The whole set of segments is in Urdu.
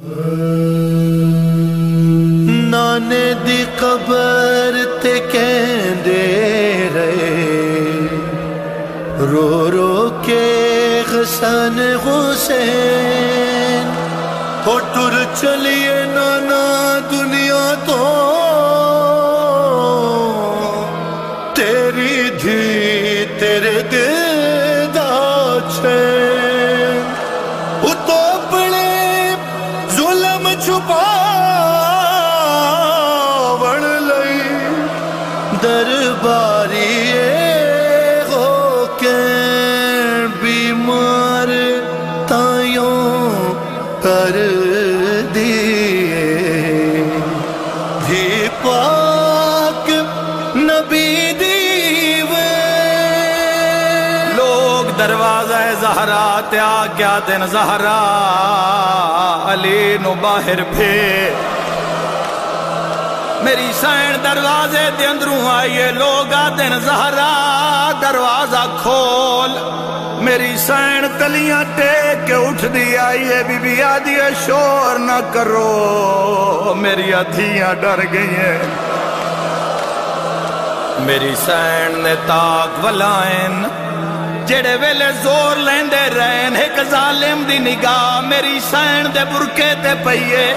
ਨਾਨੇ ਦੀ ਕਬਰ ਤੇ ਕਹਿੰਦੇ ਰਹੇ رو رو کے حسن حسین ہو ٹر چلیے نانا دنیا تو تیری دھی تیرے دل دا چین وہ تو اپنے ظلم چھپا وڑ لئی درباری بیمار تائیوں کر دیے بھی پاک نبی دیوے لوگ دروازہ زہرا تیا کیا دن زہرا علی نو باہر پھیر میری سین دروازے دے اندروں آئیے لوگا دن زہرا دروازہ کھول میری سین تلیاں ٹیک کے اٹھ دی آئیے بی بی آدھیے شور نہ کرو میری ادھیاں ڈر گئی ہیں میری سین نے تاک ولائن جڑے ویلے زور لیندے رہن ایک ظالم دی نگاہ میری سین دے برکے تے پئیے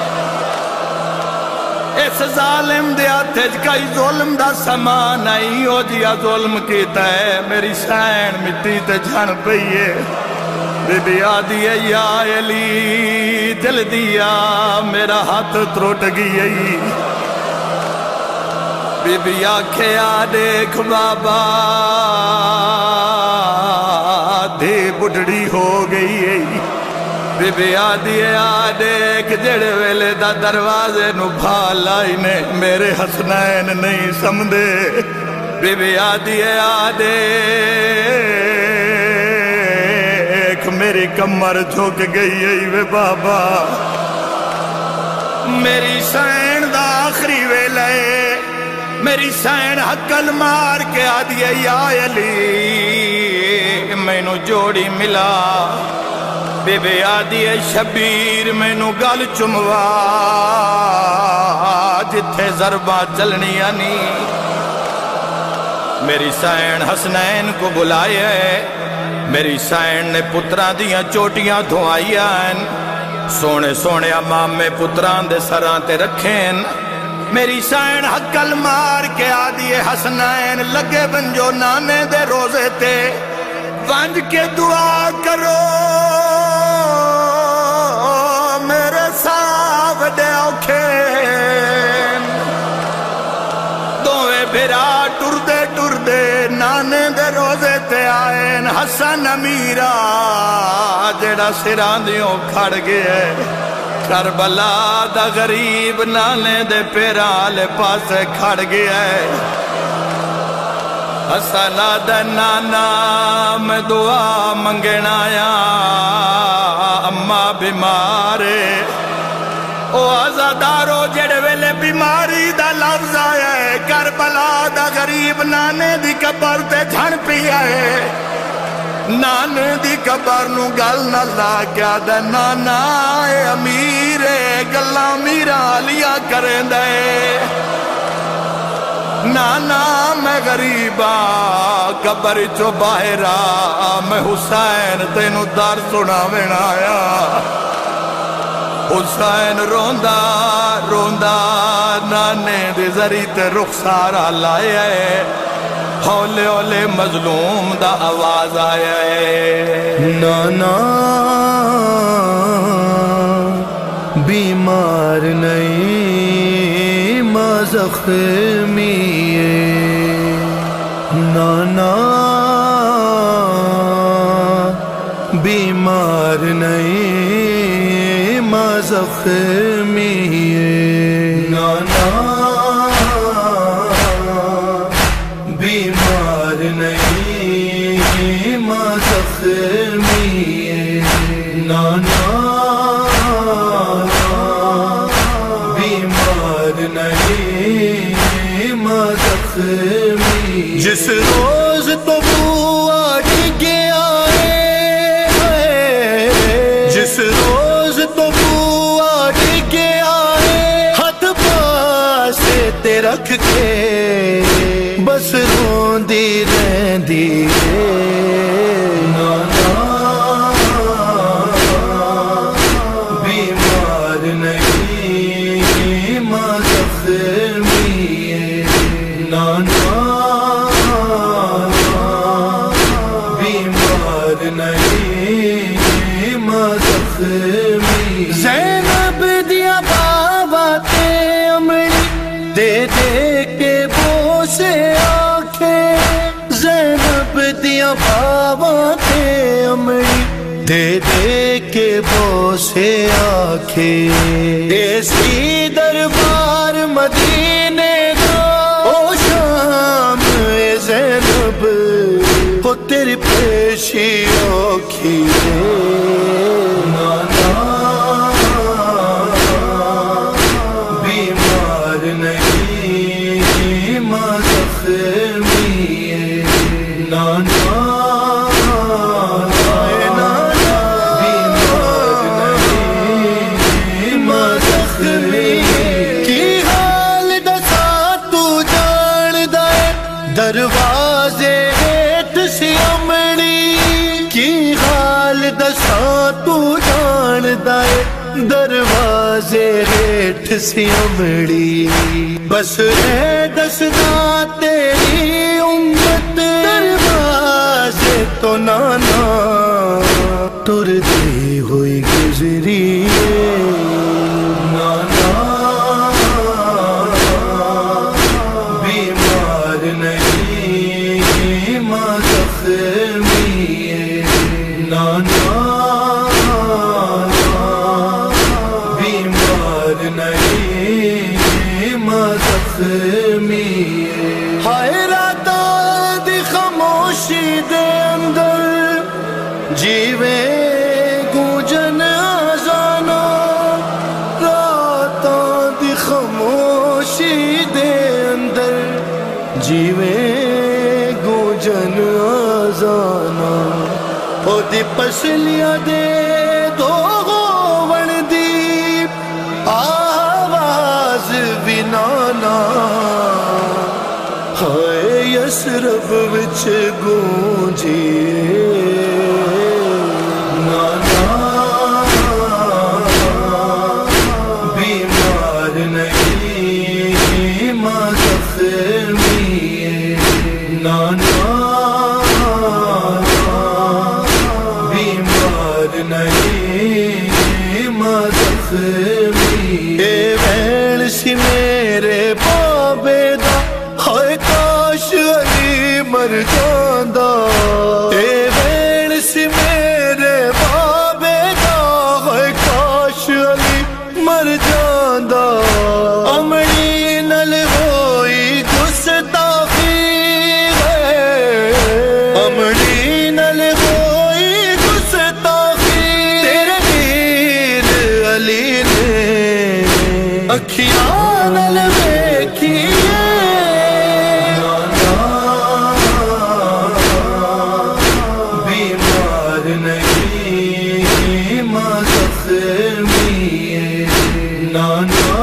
اس ظالم دے ہتھ کئی ظلم دا سامان نہیں ہو جیا ظلم کیتا ہے میری سین مٹی تے جھن پئیے بی بی آدھیے یا علی دل دیا میرا ہاتھ تروٹ گئی بی بی آنکھیں آ دیکھ بابا دھی بڑھڑی ہو گئی بی بی آدھیے آ دیکھ جڑے ویلے دا دروازے نو بھال آئی نے میرے حسنین نہیں سمدے بی بی آدھیے آ دیکھ میری کمر جھک گئی وے بابا میری سین دا آخری ویلے میری سین حقل مار کے آدھیے یا علی میں نو جوڑی ملا بی بی آدھیے شبیر میں نو گل چموا جتھے ضرباں چلنی آنی میری سین حسنین کو بلائے میری سین نے پتران دیاں چوٹیاں دھوائیاں سونے سونے امام میں پتران دے سران تے رکھیں میری سین حقل مار کے آدھیے حسنین لگے بنجو نانے دے روزے تے ونج کے دعا کرو میرے ساو دے اوکھین دوے بھرا ٹر دے نانے دے روزے تے آئین حسن امیرہ جڑا سران دیوں کھڑ گئے کربلا دا غریب نانے دے پیرالے پاسے کھڑ گئے حسنہ دا نانا میں دعا منگنا آیا اممہ بیمارے او آزادارو جڑے ویلے بیماری دا لفظ آیا ہے کربلا دا غریب نانے دی قبر تے جھن پی آئے نانے دی قبر نو گل نہ لا کیا دے نانا اے امیرے گلہ میرا لیا کریں دے نانا میں غریبا قبر چو باہرا میں حسین تینو دار سنا وین آیا حسین روندہ روندہ نانے دے ذری تے رخسارا لائے ہولے ہولے مظلوم دا آواز آیا ہے نانا بیمار نہیں ماں زخمی ہے نانا بیمار نہیں ماں زخمی ہے نانا بیمار نہیں ماں زخمی ہے نانا بیمار نہیں ماں زخمی جس روز تو وہ آج گیا ہے جس روز تو وہ کے بس روندی رہندی نانا بیمار نہیں ماں زخمی ہے نانا بیمار نہیں ماں زخمی زینب دیا بابا تے امڑی دے دے کے بوسے آنکھیں زینب دیا بابا تے امڑی دے دے کے بوسے آنکھیں ایسی دربار مدینے دا او شام اے زینب ہو تیری پیشی اوکھی نانا بیمار نہیں ماں زخمی ہے نانا بیمار نہیں ماں زخمی کی حال دسا تو جان دے دروازے ہیٹ سی امڑی کی حال دسا تو جان دے دروازے ہیٹ سی امڑی بس ہے دسنا تیری امت دروازے تو نانا ٹر دی ہوئی گزری نانا بیمار نہیں ماں زخمی ہے نانا بیمار نہیں ماں زخمی ہے ہائے راتاں دی خاموشی دے اندر جیویں گونجن آزانا راتاں دی خاموشی دے اندر جیویں گونجن آزانا او دی پسلیاں دے دو گوون دی آواز بھی نانا ہائے یسرب وچ گونجی نانا بیمار نہیں ماں زخمی ہے نانا بیمار نہیں ماں زخمی اے ویل سی میرے بابے دا ہائے کاش علی مر جاندا اے ویل سی میرے بابے دا ہائے کاش علی مر جاندا امڑی نل ہوئی گستاخی امڑی نل ہوئی گستاخی تیرے ویر علی نے اکھیاں نل ویکھی بیمار نہیں ماں زخمی ہے نانا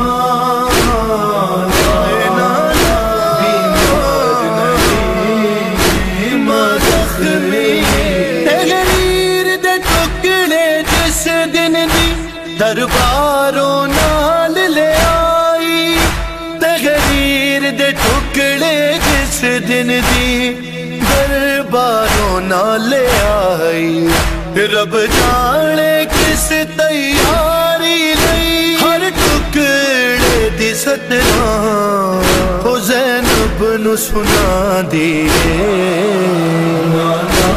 بیمار نہیں ماں زخمی تحریر دے ٹکڑے جس دن دی درباروں نال لے آئی تحریر دے ٹکڑے جس دن دی درباروں نال لے آئی رب جانے کس تیاری لئی ہر ٹکڑے دی صدرہ او زینب نو سنا دیے نانا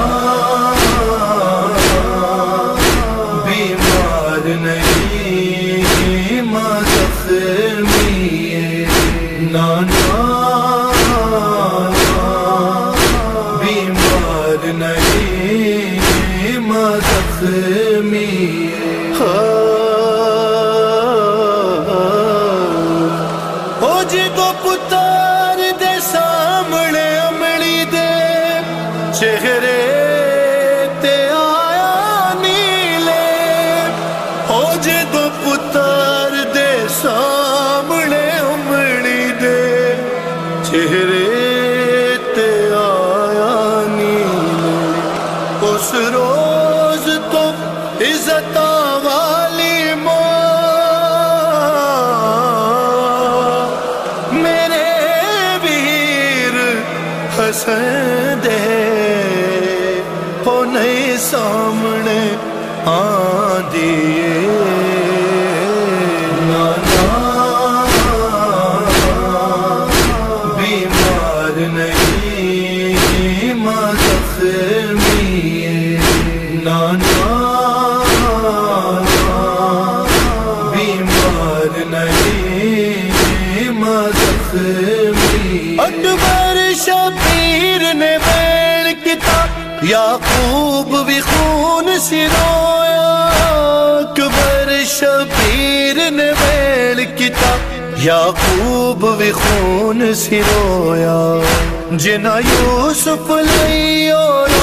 بیمار نہیں ماں زخمی ہے نانا بیمار نہیں ماں زخمی ہو جی کو پتر دے سامنے امڑی دے چہرے تے آیا نیلے ہو جی کو پتر دے سامنے امڑی دے پسندے ہو نہیں سامنے آندیے نانا بیمار نہیں ماں زخمی ہے نانا بیمار نہیں ماں زخمی اکبر شبیر نے بیل کتاب یعقوب بھی خون سے رویا اکبر شبیر نے بیل کتاب یعقوب بھی خون سے رویا جنا یوسف لئی اور